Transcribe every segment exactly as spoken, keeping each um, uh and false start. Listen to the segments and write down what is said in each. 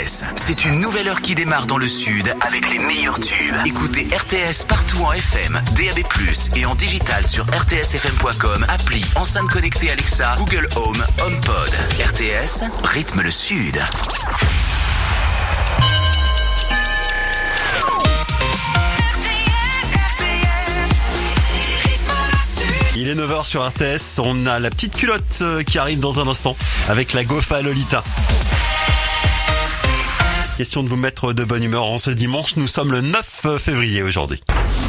S. C'est une nouvelle heure qui démarre dans le sud avec les meilleurs tubes. Écoutez R T S partout en F M, D A B plus, et en digital sur r t s f m point com, appli, enceinte connectée Alexa, Google Home, HomePod. R T S, rythme le sud. Il est neuf heures sur R T S, on a la petite culotte qui arrive dans un instant avec la Gofa Lolita. Question de vous mettre de bonne humeur en ce dimanche, nous sommes le neuf février aujourd'hui.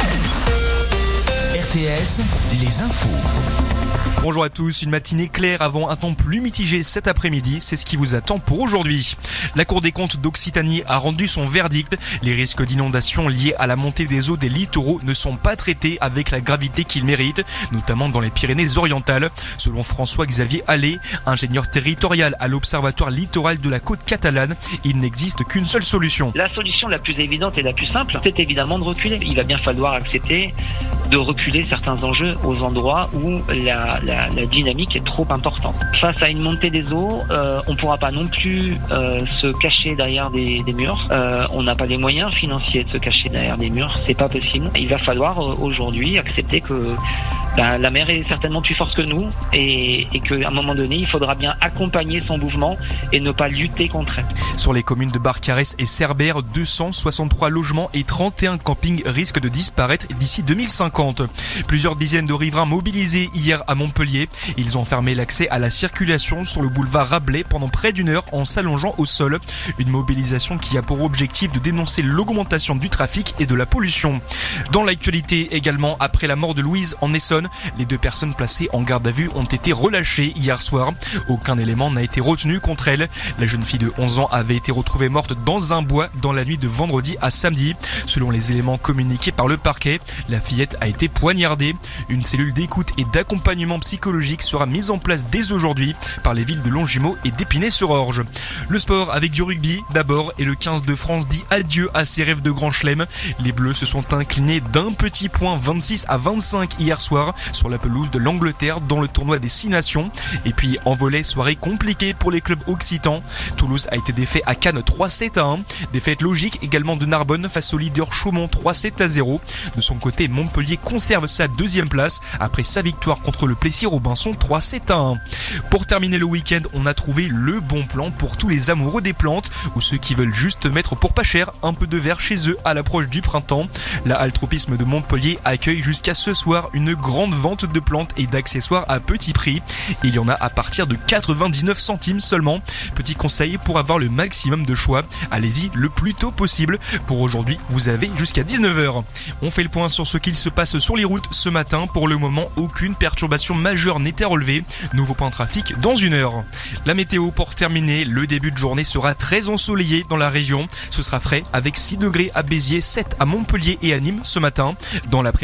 R T S, les infos. Bonjour à tous, une matinée claire avant un temps plus mitigé cet après-midi, c'est ce qui vous attend pour aujourd'hui. La Cour des comptes d'Occitanie a rendu son verdict. Les risques d'inondation liés à la montée des eaux des littoraux ne sont pas traités avec la gravité qu'ils méritent, notamment dans les Pyrénées-Orientales. Selon François-Xavier Allais, ingénieur territorial à l'Observatoire littoral de la côte catalane, il n'existe qu'une seule solution. La solution la plus évidente et la plus simple, c'est évidemment de reculer. Il va bien falloir accepter de reculer certains enjeux aux endroits où la, la, la dynamique est trop importante. Face à une montée des eaux, euh, on ne pourra pas non plus euh, se cacher derrière des, des murs. Euh, on n'a pas les moyens financiers de se cacher derrière des murs, c'est pas possible. Il va falloir euh, aujourd'hui accepter que ben, la mer est certainement plus forte que nous et, et qu'à un moment donné, il faudra bien accompagner son mouvement et ne pas lutter contre elle. Sur les communes de Barcarès et Cerbère, deux cent soixante-trois logements et trente et un campings risquent de disparaître d'ici deux mille cinquante. Plusieurs dizaines de riverains mobilisés hier à Montpellier. Ils ont fermé l'accès à la circulation sur le boulevard Rabelais pendant près d'une heure en s'allongeant au sol. Une mobilisation qui a pour objectif de dénoncer l'augmentation du trafic et de la pollution. Dans l'actualité également, après la mort de Louise en Essonne, les deux personnes placées en garde à vue ont été relâchées hier soir. Aucun élément n'a été retenu contre elle. La jeune fille de onze ans avait été retrouvée morte dans un bois dans la nuit de vendredi à samedi. Selon les éléments communiqués par le parquet, la fillette a été poignardée. Une cellule d'écoute et d'accompagnement psychologique sera mise en place dès aujourd'hui par les villes de Longjumeau et d'Épinay-sur-Orge. Le sport avec du rugby d'abord, et le quinze de France dit adieu à ses rêves de grand chelem. Les Bleus se sont inclinés d'un petit point vingt-six à vingt-cinq hier soir sur la pelouse de l'Angleterre dans le tournoi des six nations. Et puis en volley, soirée compliquée pour les clubs occitans. Toulouse a été défait à Cannes trois sept à un. Défaite logique également de Narbonne face au leader Chaumont trois sept à zéro. De son côté, Montpellier conserve sa deuxième place après sa victoire contre le Plessis-Robinson trois sept à un. Pour terminer le week-end, on a trouvé le bon plan pour tous les amoureux des plantes ou ceux qui veulent juste mettre pour pas cher un peu de verre chez eux à l'approche du printemps. La halle Tropisme de Montpellier accueille jusqu'à ce soir une grande vente de plantes et d'accessoires à petit prix. Il y en a à partir de quatre-vingt-dix-neuf centimes seulement. Petit conseil pour avoir le maximum de choix, allez-y le plus tôt possible. Pour aujourd'hui, vous avez jusqu'à dix-neuf heures. On fait le point sur ce qu'il se passe sur les routes ce matin. Pour le moment, aucune perturbation majeure n'est à relever. Nouveau point de trafic dans une heure. La météo pour terminer, le début de journée sera très ensoleillé dans la région. Ce sera frais avec six degrés à Béziers, sept à Montpellier et à Nîmes ce matin. Dans l'après